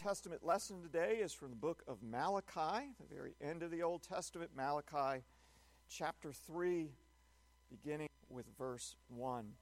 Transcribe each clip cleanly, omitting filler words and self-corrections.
Testament lesson today is from the book of Malachi, the very end of the Old Testament, Malachi chapter 3, beginning with verse 1.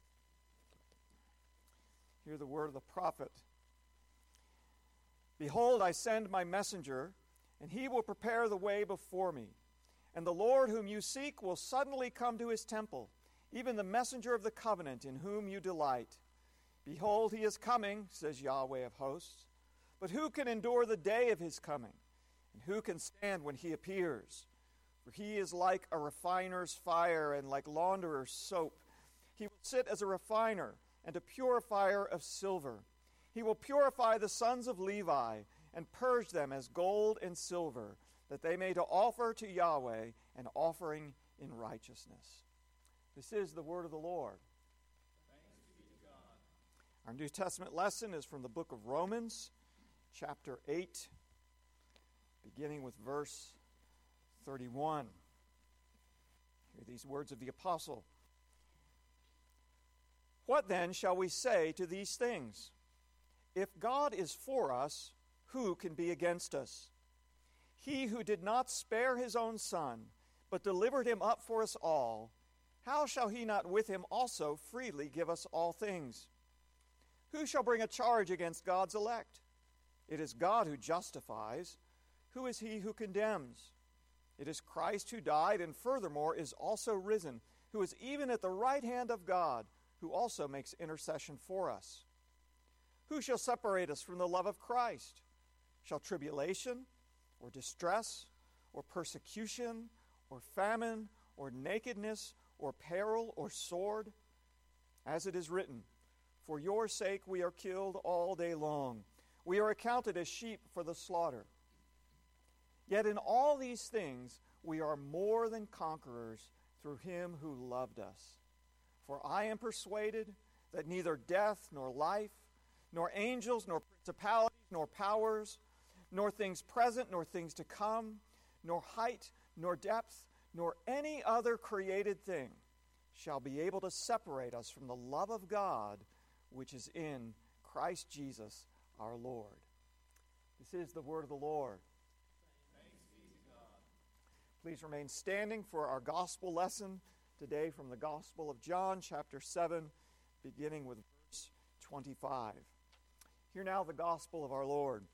Hear the word of the prophet. Behold, I send my messenger, and he will prepare the way before me. And the Lord whom you seek will suddenly come to his temple, even the messenger of the covenant in whom you delight. Behold, he is coming, says Yahweh of hosts. But who can endure the day of his coming? And who can stand when he appears? For he is like a refiner's fire and like launderer's soap. He will sit as a refiner and a purifier of silver. He will purify the sons of Levi and purge them as gold and silver, that they may to offer to Yahweh an offering in righteousness. This is the word of the Lord. Thanks be to God. Our New Testament lesson is from the book of Romans, chapter 8, beginning with verse 31. Hear these words of the apostle. What then shall we say to these things? If God is for us, who can be against us? He who did not spare his own son, but delivered him up for us all, how shall he not with him also freely give us all things? Who shall bring a charge against God's elect? It is God who justifies. Who is he who condemns? It is Christ who died and furthermore is also risen, who is even at the right hand of God, who also makes intercession for us. Who shall separate us from the love of Christ? Shall tribulation, or distress, or persecution, or famine, or nakedness, or peril, or sword? As it is written, for your sake we are killed all day long. We are accounted as sheep for the slaughter. Yet in all these things we are more than conquerors through him who loved us. For I am persuaded that neither death nor life, nor angels, nor principalities, nor powers, nor things present, nor things to come, nor height, nor depth, nor any other created thing shall be able to separate us from the love of God which is in Christ Jesus our Lord. This is the word of the Lord. Thanks be to God. Please remain standing for our gospel lesson today from the Gospel of John, chapter 7, beginning with verse 25. Hear now the gospel of our Lord.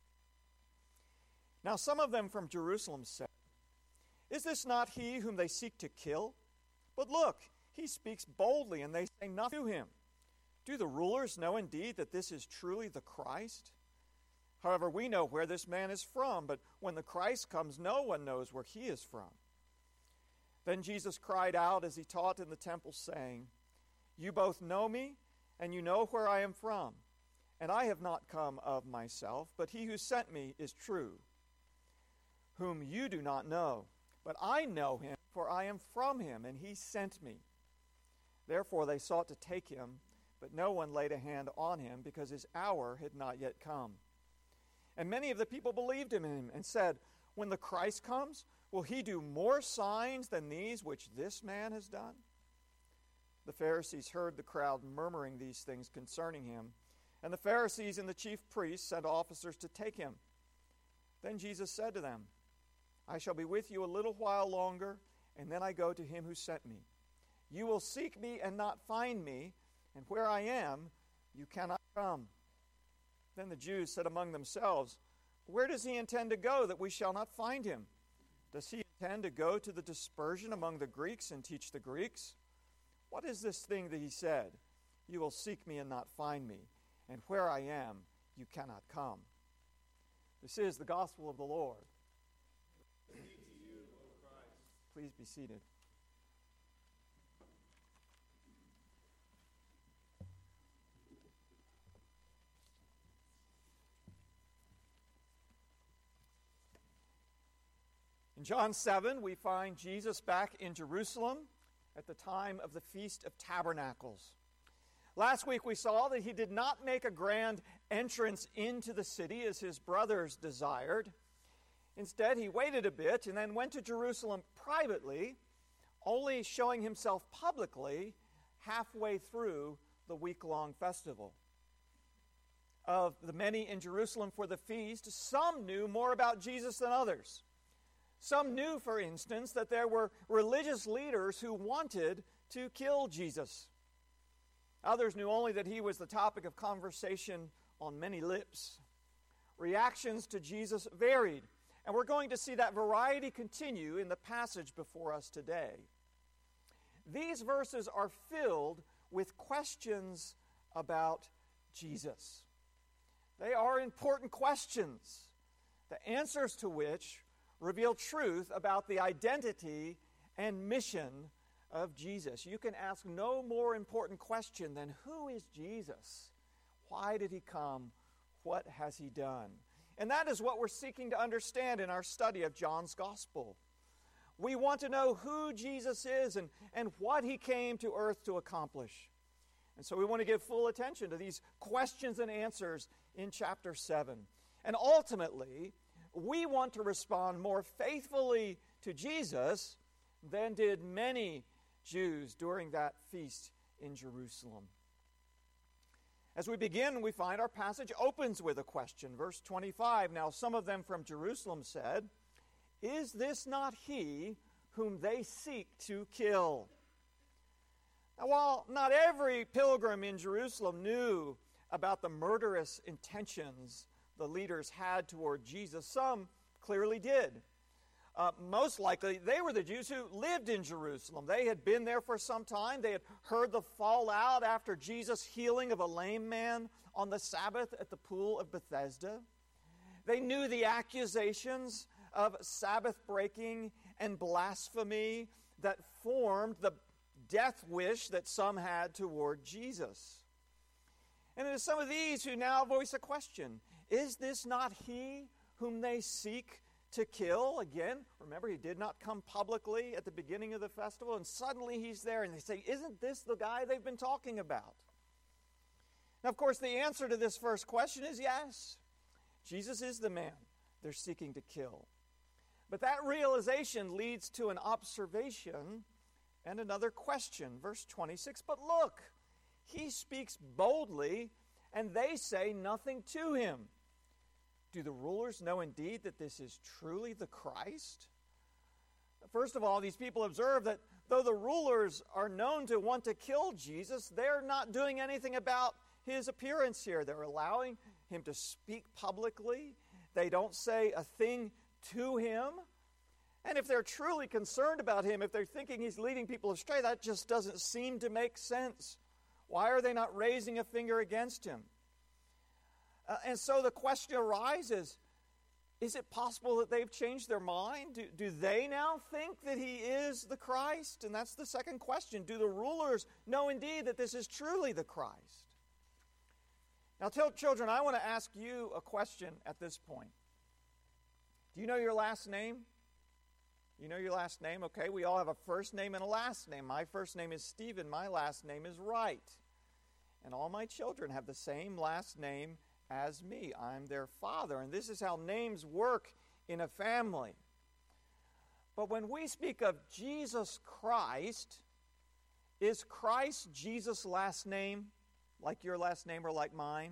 Now some of them from Jerusalem said, Is this not he whom they seek to kill? But look, he speaks boldly, and they say nothing to him. Do the rulers know indeed that this is truly the Christ? However, we know where this man is from, but when the Christ comes, no one knows where he is from. Then Jesus cried out as he taught in the temple, saying, You both know me, and you know where I am from. And I have not come of myself, but he who sent me is true, whom you do not know. But I know him, for I am from him, and he sent me. Therefore they sought to take him, but no one laid a hand on him, because his hour had not yet come. And many of the people believed in him, and said, When the Christ comes, will he do more signs than these which this man has done? The Pharisees heard the crowd murmuring these things concerning him, and the Pharisees and the chief priests sent officers to take him. Then Jesus said to them, I shall be with you a little while longer, and then I go to him who sent me. You will seek me and not find me, and where I am, you cannot come. Then the Jews said among themselves, Where does he intend to go that we shall not find him? Does he intend to go to the dispersion among the Greeks and teach the Greeks? What is this thing that he said? You will seek me and not find me, and where I am, you cannot come. This is the gospel of the Lord. Praise to you, O Christ. Please be seated. In John 7, we find Jesus back in Jerusalem at the time of the Feast of Tabernacles. Last week we saw that he did not make a grand entrance into the city as his brothers desired. Instead, he waited a bit and then went to Jerusalem privately, only showing himself publicly halfway through the week-long festival. of the many in Jerusalem for the feast, some knew more about Jesus than others. Some knew, for instance, that there were religious leaders who wanted to kill Jesus. Others knew only that he was the topic of conversation on many lips. Reactions to Jesus varied, and we're going to see that variety continue in the passage before us today. These verses are filled with questions about Jesus. They are important questions, the answers to which reveal truth about the identity and mission of Jesus. You can ask no more important question than, who is Jesus? Why did he come? What has he done? And that is what we're seeking to understand in our study of John's Gospel. We want to know who Jesus is and what he came to earth to accomplish. And so we want to give full attention to these questions and answers in chapter 7. And ultimately, we want to respond more faithfully to Jesus than did many Jews during that feast in Jerusalem. As we begin, we find our passage opens with a question. Verse 25, now some of them from Jerusalem said, "Is this not he whom they seek to kill?" Now, while not every pilgrim in Jerusalem knew about the murderous intentions the leaders had toward Jesus, some clearly did. Most likely, they were the Jews who lived in Jerusalem. They had been there for some time. They had heard the fallout after Jesus' healing of a lame man on the Sabbath at the pool of Bethesda. They knew the accusations of Sabbath breaking and blasphemy that formed the death wish that some had toward Jesus. And it is some of these who now voice a question. Is this not he whom they seek to kill? Again, remember, he did not come publicly at the beginning of the festival, and suddenly he's there, and they say, isn't this the guy they've been talking about? Now, of course, the answer to this first question is yes. Jesus is the man they're seeking to kill. But that realization leads to an observation and another question. Verse 26, but look, he speaks boldly, and they say nothing to him. Do the rulers know indeed that this is truly the Christ? First of all, these people observe that though the rulers are known to want to kill Jesus, they're not doing anything about his appearance here. They're allowing him to speak publicly. They don't say a thing to him. And if they're truly concerned about him, if they're thinking he's leading people astray, that just doesn't seem to make sense. Why are they not raising a finger against him? And so the question arises, is it possible that they've changed their mind? Do they now think that he is the Christ? And that's the second question. Do the rulers know indeed that this is truly the Christ? Now, children, I want to ask you a question at this point. Do you know your last name? You know your last name? Okay, we all have a first name and a last name. My first name is Stephen. My last name is Wright. And all my children have the same last name as me. I'm their father. And this is how names work in a family. But when we speak of Jesus Christ, is Christ Jesus' last name like your last name or like mine?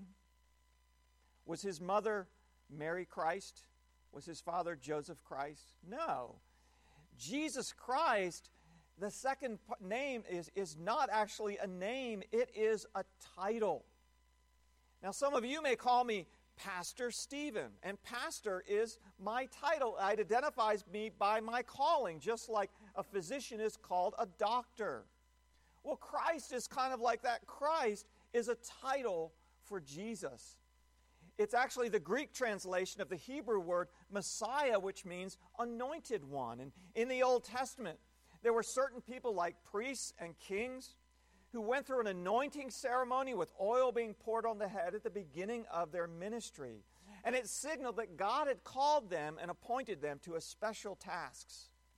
Was his mother Mary Christ? Was his father Joseph Christ? No. Jesus Christ, the second name is not actually a name, it is a title. Now, some of you may call me Pastor Stephen, and pastor is my title. It identifies me by my calling, just like a physician is called a doctor. Well, Christ is kind of like that. Christ is a title for Jesus. It's actually the Greek translation of the Hebrew word Messiah, which means anointed one. And in the Old Testament, there were certain people like priests and kings who went through an anointing ceremony with oil being poured on the head at the beginning of their ministry. And it signaled that God had called them and appointed them to a special task.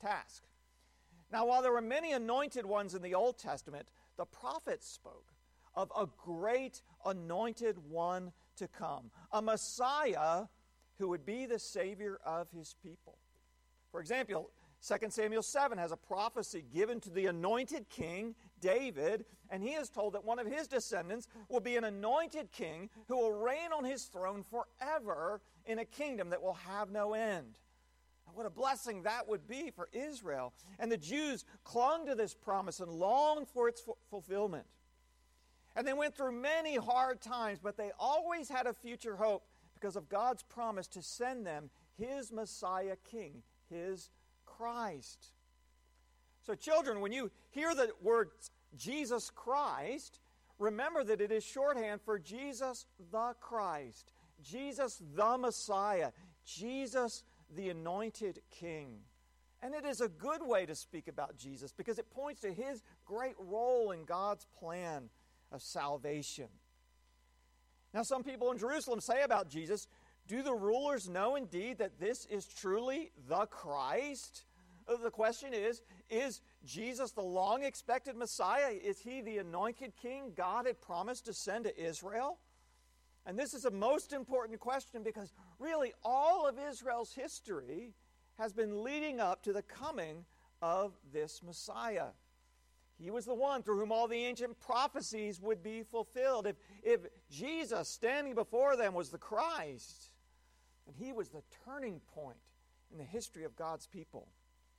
Now, while there were many anointed ones in the Old Testament, the prophets spoke of a great anointed one to come, a Messiah who would be the Savior of his people. For example, 2 Samuel 7 has a prophecy given to the anointed king, David, and he is told that one of his descendants will be an anointed king who will reign on his throne forever in a kingdom that will have no end. What a blessing that would be for Israel. And the Jews clung to this promise and longed for its fulfillment. And they went through many hard times, but they always had a future hope because of God's promise to send them his Messiah King, his Christ. So children, when you hear the word Jesus Christ, remember that it is shorthand for Jesus the Christ, Jesus the Messiah, Jesus the anointed King. And it is a good way to speak about Jesus because it points to his great role in God's plan of salvation. Now, some people in Jerusalem say about Jesus, do the rulers know indeed that this is truly the Christ? The question is Jesus the long-expected Messiah? Is he the anointed king God had promised to send to Israel? And this is a most important question because really all of Israel's history has been leading up to the coming of this Messiah. He was the one through whom all the ancient prophecies would be fulfilled. If Jesus standing before them was the Christ, then he was the turning point in the history of God's people.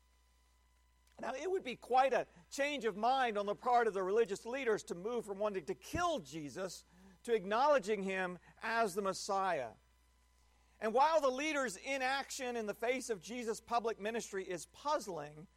Now, it would be quite a change of mind on the part of the religious leaders to move from wanting to kill Jesus to acknowledging him as the Messiah. And while the leaders' inaction in the face of Jesus' public ministry is puzzling,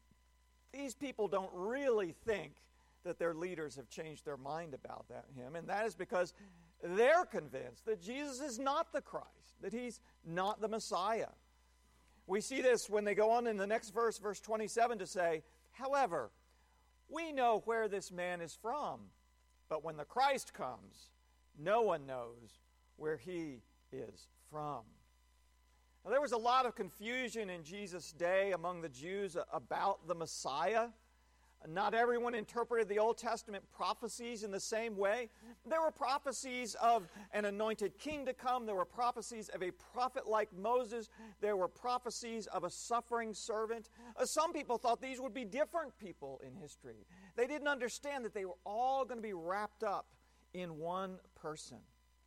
these people don't really think that their leaders have changed their mind about him. And that is because they're convinced that Jesus is not the Christ, that he's not the Messiah. We see this when they go on in the next verse, verse 27, to say, however, we know where this man is from, but when the Christ comes, no one knows where he is from. Now, there was a lot of confusion in Jesus' day among the Jews about the Messiah. Not everyone interpreted the Old Testament prophecies in the same way. There were prophecies of an anointed king to come. There were prophecies of a prophet like Moses. There were prophecies of a suffering servant. Some people thought these would be different people in history. They didn't understand that they were all going to be wrapped up in one person.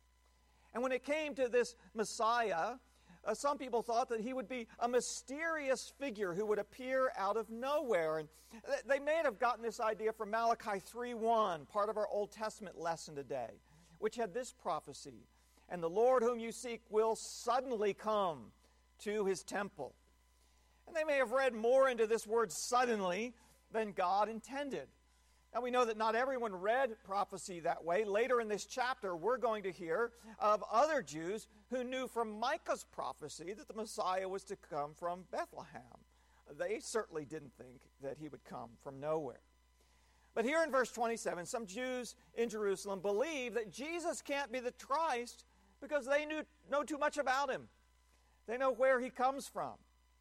And when it came to this Messiah, some people thought that he would be a mysterious figure who would appear out of nowhere. And they may have gotten this idea from Malachi 3:1, part of our Old Testament lesson today, which had this prophecy, and the Lord whom you seek will suddenly come to his temple. And they may have read more into this word suddenly than God intended. Now, we know that not everyone read prophecy that way. Later in this chapter, we're going to hear of other Jews who knew from Micah's prophecy that the Messiah was to come from Bethlehem. They certainly didn't think that he would come from nowhere. But here in verse 27, some Jews in Jerusalem believe that Jesus can't be the Christ because they know too much about him. They know where he comes from.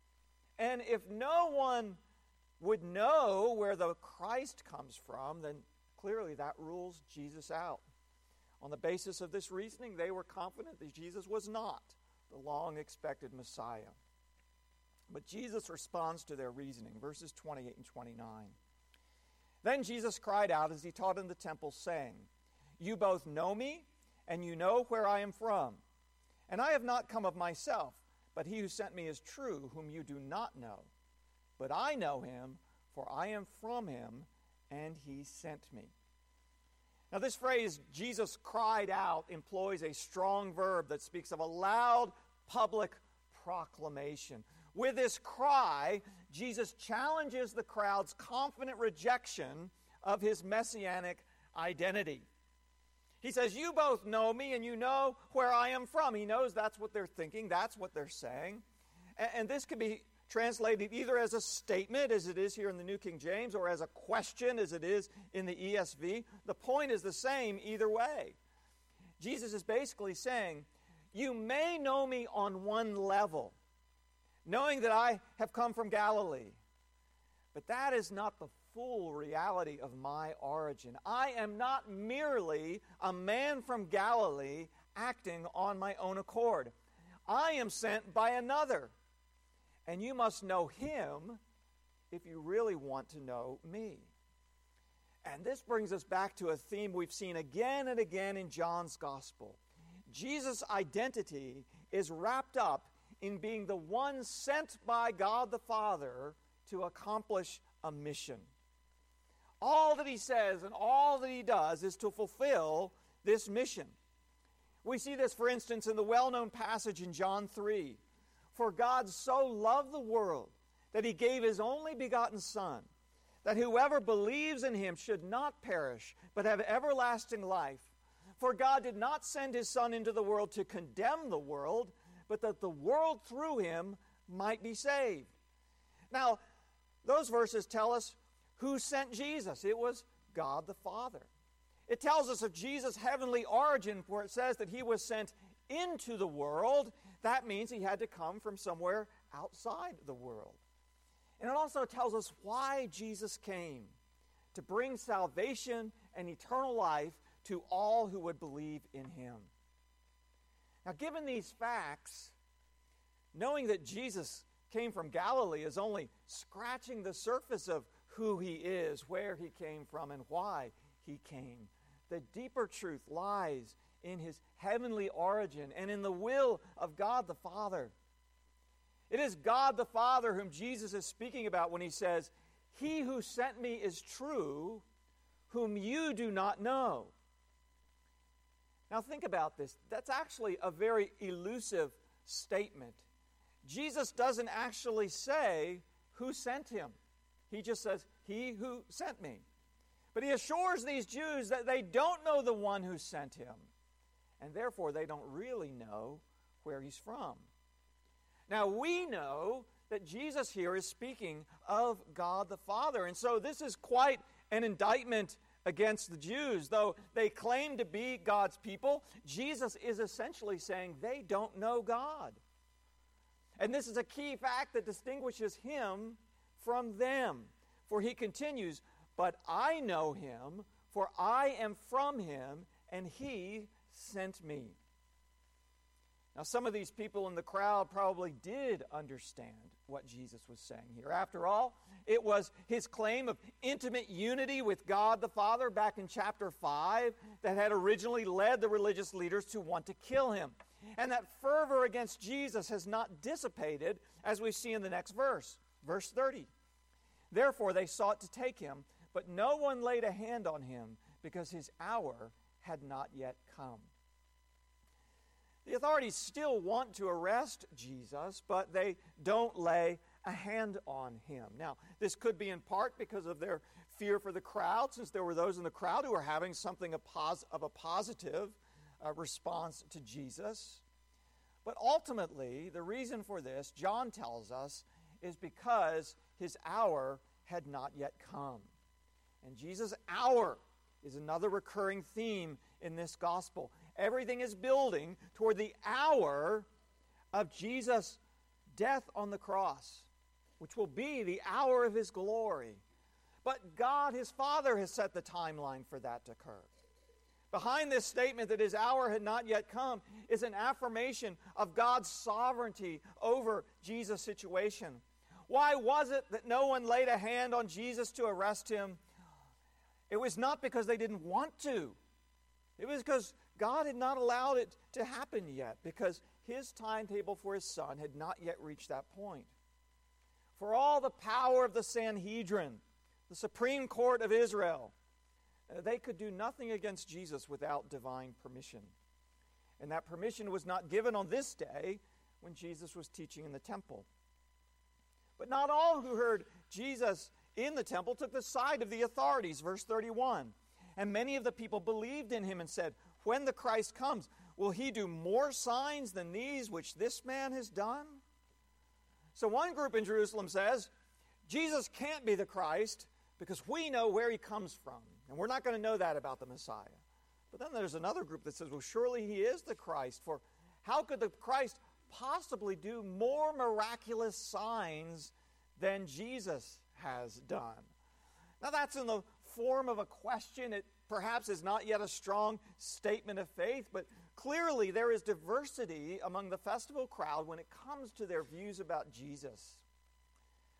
And if no one would know where the Christ comes from, then clearly that rules Jesus out. On the basis of this reasoning, they were confident that Jesus was not the long-expected Messiah. But Jesus responds to their reasoning, verses 28 and 29. Then Jesus cried out as he taught in the temple, saying, you both know me, and you know where I am from. And I have not come of myself, but he who sent me is true, whom you do not know. But I know him, for I am from him, and he sent me. Now, this phrase, Jesus cried out, employs a strong verb that speaks of a loud public proclamation. With this cry, Jesus challenges the crowd's confident rejection of his messianic identity. He says, you both know me, and you know where I am from. He knows that's what they're thinking, that's what they're saying. And this could be translated either as a statement, as it is here in the New King James, or as a question, as it is in the ESV. The point is the same either way. Jesus is basically saying, you may know me on one level, knowing that I have come from Galilee, but that is not the full reality of my origin. I am not merely a man from Galilee acting on my own accord. I am sent by another. And you must know him if you really want to know me. And this brings us back to a theme we've seen again and again in John's Gospel. Jesus' identity is wrapped up in being the one sent by God the Father to accomplish a mission. All that he says and all that he does is to fulfill this mission. We see this, for instance, in the well-known passage in John 3. For God so loved the world that he gave his only begotten Son, that whoever believes in him should not perish, but have everlasting life. For God did not send his Son into the world to condemn the world, but that the world through him might be saved. Now, those verses tell us who sent Jesus. It was God the Father. It tells us of Jesus' heavenly origin, where it says that he was sent into the world. That means he had to come from somewhere outside the world. And it also tells us why Jesus came, to bring salvation and eternal life to all who would believe in him. Now, given these facts, knowing that Jesus came from Galilee is only scratching the surface of who he is, where he came from, and why he came. The deeper truth lies in his heavenly origin and in the will of God the Father. It is God the Father whom Jesus is speaking about when he says, "He who sent me is true, whom you do not know." Now think about this. That's actually a very elusive statement. Jesus doesn't actually say who sent him. He just says, "He who sent me." But he assures these Jews that they don't know the one who sent him, and therefore they don't really know where he's from. Now we know that Jesus here is speaking of God the Father, and so this is quite an indictment against the Jews. Though they claim to be God's people, Jesus is essentially saying they don't know God. And this is a key fact that distinguishes him from them. For he continues, "But I know him, for I am from him, and he sent me." Now, some of these people in the crowd probably did understand what Jesus was saying here. After all, it was his claim of intimate unity with God the Father back in chapter 5 that had originally led the religious leaders to want to kill him. And that fervor against Jesus has not dissipated, as we see in the next verse, verse 30. "Therefore they sought to take him, but no one laid a hand on him, because his hour had not yet come." The authorities still want to arrest Jesus, but they don't lay a hand on him. Now, this could be in part because of their fear for the crowd, since there were those in the crowd who were having something of a positive response to Jesus. But ultimately, the reason for this, John tells us, is because his hour had not yet come. And Jesus' hour is another recurring theme in this gospel. Everything is building toward the hour of Jesus' death on the cross, which will be the hour of his glory. But God, his Father, has set the timeline for that to occur. Behind this statement that his hour had not yet come is an affirmation of God's sovereignty over Jesus' situation. Why was it that no one laid a hand on Jesus to arrest him? It was not because they didn't want to. It was because God had not allowed it to happen yet, because his timetable for his Son had not yet reached that point. For all the power of the Sanhedrin, the Supreme Court of Israel, they could do nothing against Jesus without divine permission. And that permission was not given on this day when Jesus was teaching in the temple. But not all who heard Jesus in the temple took the side of the authorities. Verse 31. And many of the people believed in him and said, "When the Christ comes, will he do more signs than these which this man has done?" So one group in Jerusalem says, Jesus can't be the Christ because we know where he comes from, and we're not going to know that about the Messiah. But then there's another group that says, well, surely he is the Christ, for how could the Christ possibly do more miraculous signs than Jesus has done? Now that's in the form of a question. It perhaps is not yet a strong statement of faith, but clearly there is diversity among the festival crowd when it comes to their views about Jesus.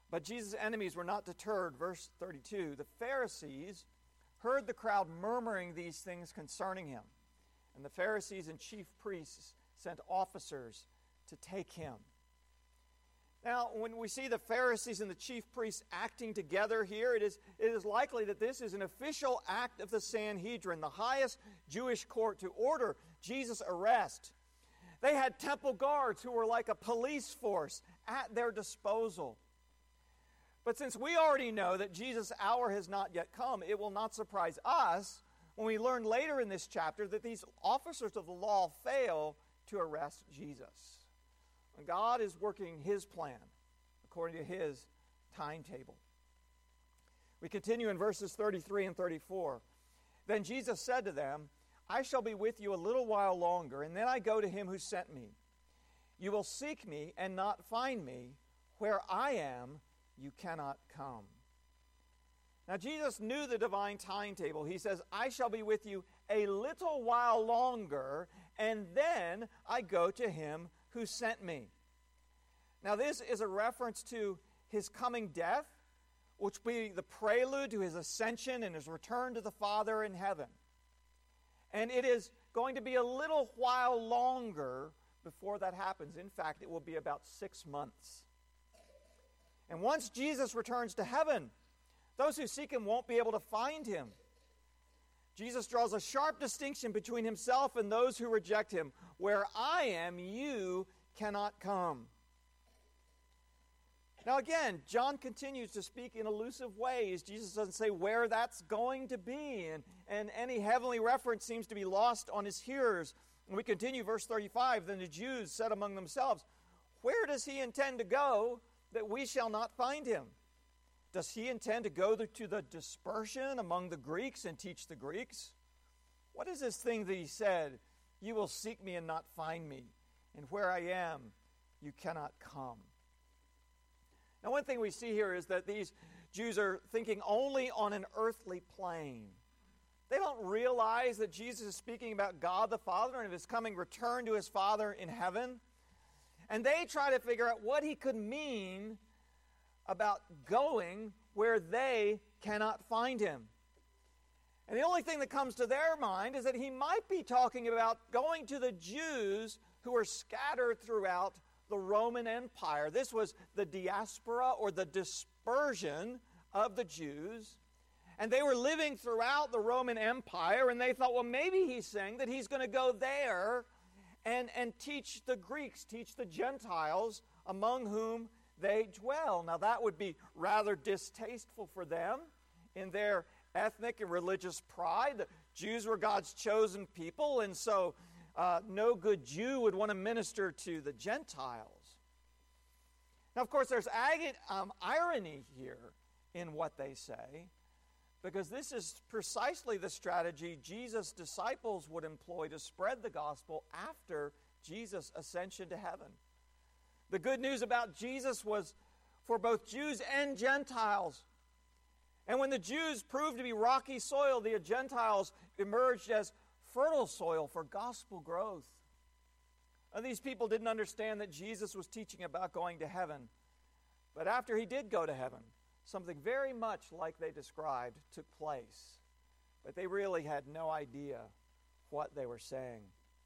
But Jesus' enemies were not deterred. Verse 32, the Pharisees heard the crowd murmuring these things concerning him. And the Pharisees and chief priests sent officers to take him. Now, when we see the Pharisees and the chief priests acting together here, it is likely that this is an official act of the Sanhedrin, the highest Jewish court, to order Jesus' arrest. They had temple guards who were like a police force at their disposal. But since we already know that Jesus' hour has not yet come, it will not surprise us when we learn later in this chapter that these officers of the law fail to arrest Jesus. God is working his plan according to his timetable. We continue in verses 33 and 34. Then Jesus said to them, I shall be with you a little while longer, and then I go to him who sent me. You will seek me and not find me. Where I am, you cannot come. Now Jesus knew the divine timetable. He says, I shall be with you a little while longer, and then I go to him who sent me. Now this is a reference to his coming death, which will be the prelude to his ascension and his return to the Father in heaven. And it is going to be a little while longer before that happens. In fact, it will be about 6 months. And once Jesus returns to heaven, those who seek him won't be able to find him. Jesus draws a sharp distinction between himself and those who reject him. Where I am, you cannot come. Now again, John continues to speak in elusive ways. Jesus doesn't say where that's going to be, and any heavenly reference seems to be lost on his hearers. And we continue, verse 35, then the Jews said among themselves, where does he intend to go that we shall not find him? Does he intend to go to the dispersion among the Greeks and teach the Greeks? What is this thing that he said, you will seek me and not find me, and where I am, you cannot come? Now, one thing we see here is that these Jews are thinking only on an earthly plane. They don't realize that Jesus is speaking about God the Father and of his coming return to his Father in heaven. And they try to figure out what he could mean about going where they cannot find him. And the only thing that comes to their mind is that he might be talking about going to the Jews who are scattered throughout the Roman Empire. This was the diaspora or the dispersion of the Jews. And they were living throughout the Roman Empire, and they thought, well, maybe he's saying that he's going to go there and teach the Greeks, teach the Gentiles among whom they dwell. Now that would be rather distasteful for them in their ethnic and religious pride. The Jews were God's chosen people, and so no good Jew would want to minister to the Gentiles. Now, of course, there's irony here in what they say, because this is precisely the strategy Jesus' disciples would employ to spread the gospel after Jesus' ascension to heaven. The good news about Jesus was for both Jews and Gentiles. And when the Jews proved to be rocky soil, the Gentiles emerged as fertile soil for gospel growth. And these people didn't understand that Jesus was teaching about going to heaven. But after he did go to heaven, something very much like they described took place. But they really had no idea what they were saying.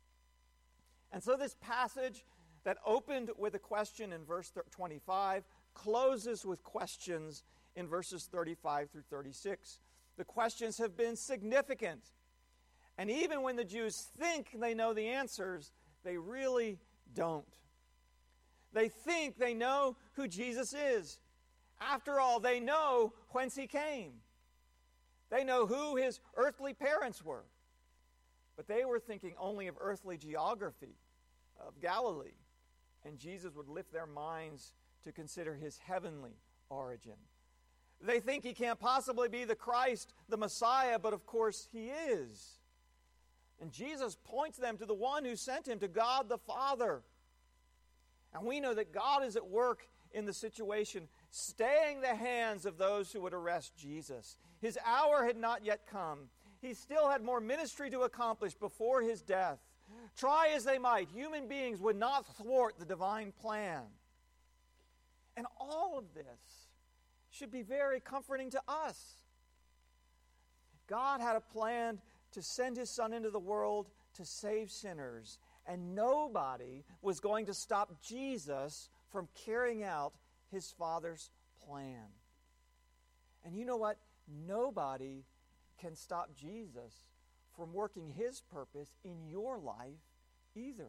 And so this passage that opened with a question in verse 25 closes with questions in verses 35 through 36. The questions have been significant. And even when the Jews think they know the answers, they really don't. They think they know who Jesus is. After all, they know whence he came. They know who his earthly parents were. But they were thinking only of earthly geography, of Galilee. And Jesus would lift their minds to consider his heavenly origin. They think he can't possibly be the Christ, the Messiah, but of course he is. And Jesus points them to the one who sent him, to God the Father. And we know that God is at work in the situation, staying the hands of those who would arrest Jesus. His hour had not yet come. He still had more ministry to accomplish before his death. Try as they might, human beings would not thwart the divine plan. And all of this should be very comforting to us. God had a plan to send His Son into the world to save sinners, and nobody was going to stop Jesus from carrying out His Father's plan. And you know what? Nobody can stop Jesus from working His purpose in your life either.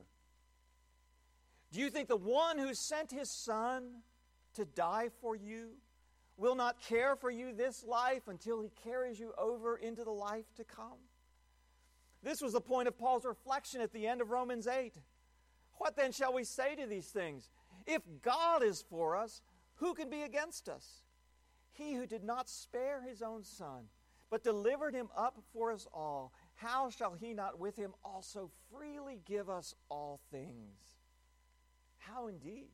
Do you think the one who sent His Son to die for you will not care for you this life until He carries you over into the life to come? This was the point of Paul's reflection at the end of Romans 8. What then shall we say to these things? If God is for us, who can be against us? He who did not spare His own Son, but delivered Him up for us all, how shall He not with Him also freely give us all things? How indeed?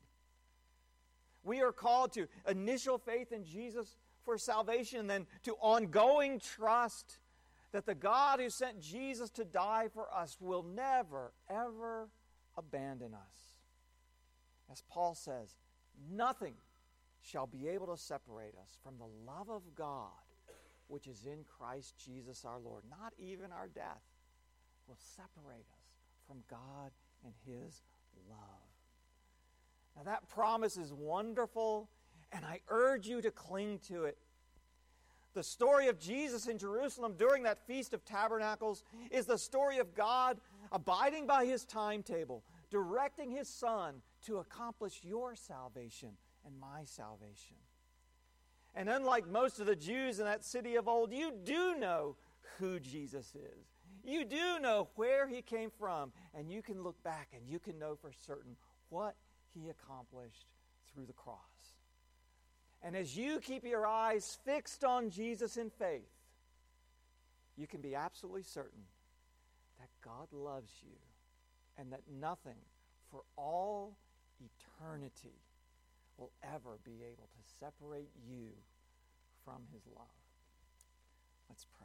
We are called to initial faith in Jesus for salvation, and then to ongoing trust that the God who sent Jesus to die for us will never, ever abandon us. As Paul says, nothing shall be able to separate us from the love of God which is in Christ Jesus our Lord. Not even our death will separate us from God and His love. Now that promise is wonderful, and I urge you to cling to it. The story of Jesus in Jerusalem during that Feast of Tabernacles is the story of God abiding by His timetable, directing His Son to accomplish your salvation and my salvation. And unlike most of the Jews in that city of old, you do know who Jesus is. You do know where He came from, and you can look back and you can know for certain what He accomplished through the cross. And as you keep your eyes fixed on Jesus in faith, you can be absolutely certain that God loves you and that nothing for all eternity will ever be able to separate you from His love. Let's pray.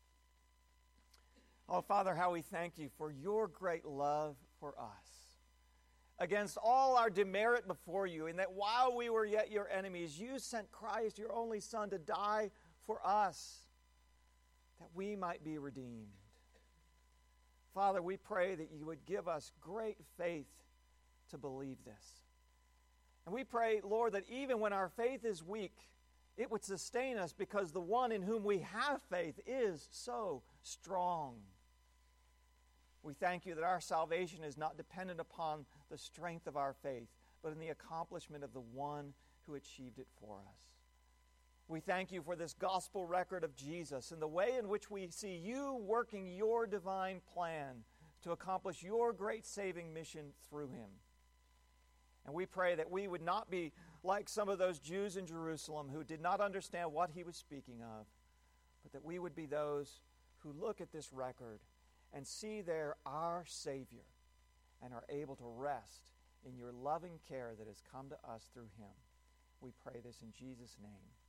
Oh, Father, how we thank You for Your great love for us. Against all our demerit before You, and that while we were yet Your enemies, You sent Christ, Your only Son, to die for us, that we might be redeemed. Father, we pray that You would give us great faith to believe this. And we pray, Lord, that even when our faith is weak, it would sustain us because the one in whom we have faith is so strong. We thank You that our salvation is not dependent upon the strength of our faith, but in the accomplishment of the one who achieved it for us. We thank You for this gospel record of Jesus and the way in which we see You working Your divine plan to accomplish Your great saving mission through Him. And we pray that we would not be like some of those Jews in Jerusalem who did not understand what He was speaking of, but that we would be those who look at this record and see there our Savior and are able to rest in Your loving care that has come to us through Him. We pray this in Jesus' name.